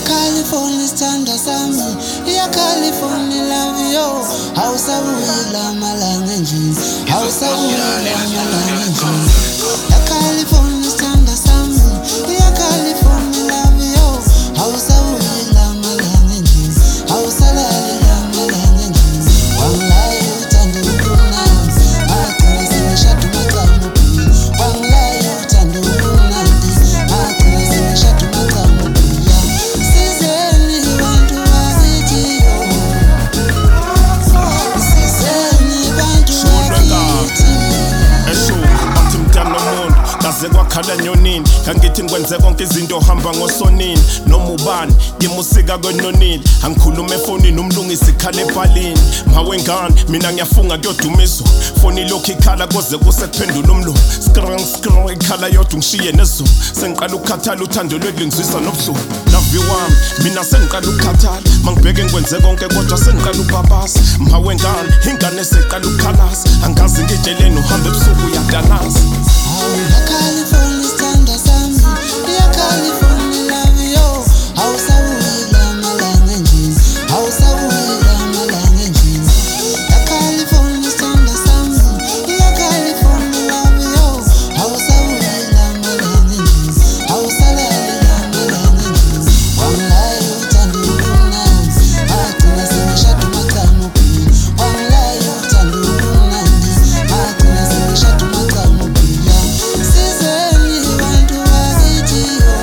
California sithanda sami, California love yo. Awusabuyela amalanga endlini, awusabuyela amalanga endlini. California sithanda sami, California love yo. Awusabuyela amalanga endlini, awusalalela amalanga endlini. Wangilaya uthando ubumnandi, agcina sengishada umacamo phila. Wangilaya uthando ubumnandi, agcina sengishada umacamo phila. Sizeni bantu bakithi yo, sizeni bantu bakithi. Esho bathi mntana nomuntu kaze kwakhala nyonini, kangithi ngikwenze konke izinto hamba ngosonini. Noma ubani ngimusika kwenonini, angikhuluma efonini umlungisi ikhala ebhalini. Mawengane mina ngiyafunga kuyodumiso, foni lokhu ikhala koze kusekuphendula umlungu. Skrang ikhala yodwa ngishiye nezulu, sengiqala ukukhathala uthando lwekungizwisa nobuhlungu. Love wami mina sengiqala ukukhathala, mangibheke ngikwenze konke kodwa sengiqala ukubabasa. Mawengane ingane seqala ukukhalasa, angazi ngitsheleni uhambe ebusuku uyadanaza. California sithanda sami, California love yo. Awusabuyela amalanga endlini, awusabuyela amalanga endlini. California sithanda sami, California love yo. Awusabuyela amalanga endlini, awusalalela amalanga endlini. Wangilaya uthando ubumnandi, agcina sengishada umacamo phila. Wangilaya uthando ubumnandi, agcina sengishada umacamo phila. Sizeni bantu bakithi yo,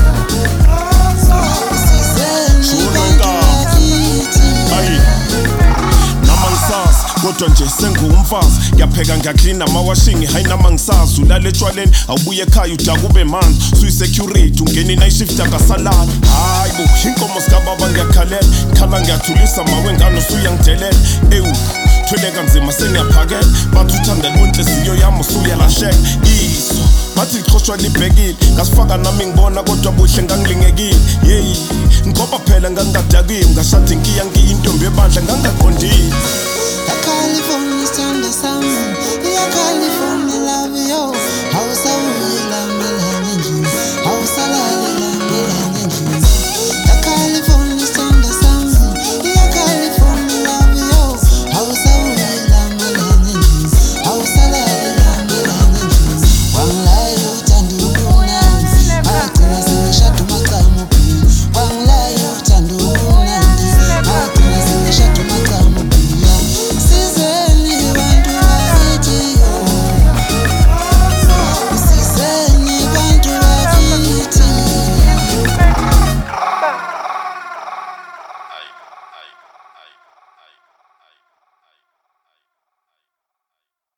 sizeni bantu bakithi. Ayi nama ngisazi kodwa nje sengiwumfazi, ngiyapheka ngiyaklina amawashingi hayi nama ngisazi. Ulala etshwaleni awubuye ekhaya udaka ube manzi, suyi-security ungena i-night shift akasalala. Hayi bo inkomo zikababa ngiyakhalela, khala ngiyathulisa mawengane usuyangidelela. Ewu thwele kanzima sengiyaphakela, bathi uthanda lwenhliziyo yami usuyalahleka. Iso bathi lichoshwa libhekile, ngasifaka nami ngibona kodwa buhle ngangilingekile. Yeyi ngoba phela ngangingadakiwe, ngashada inkiya ngiyintombi ebandla ngangaqondile.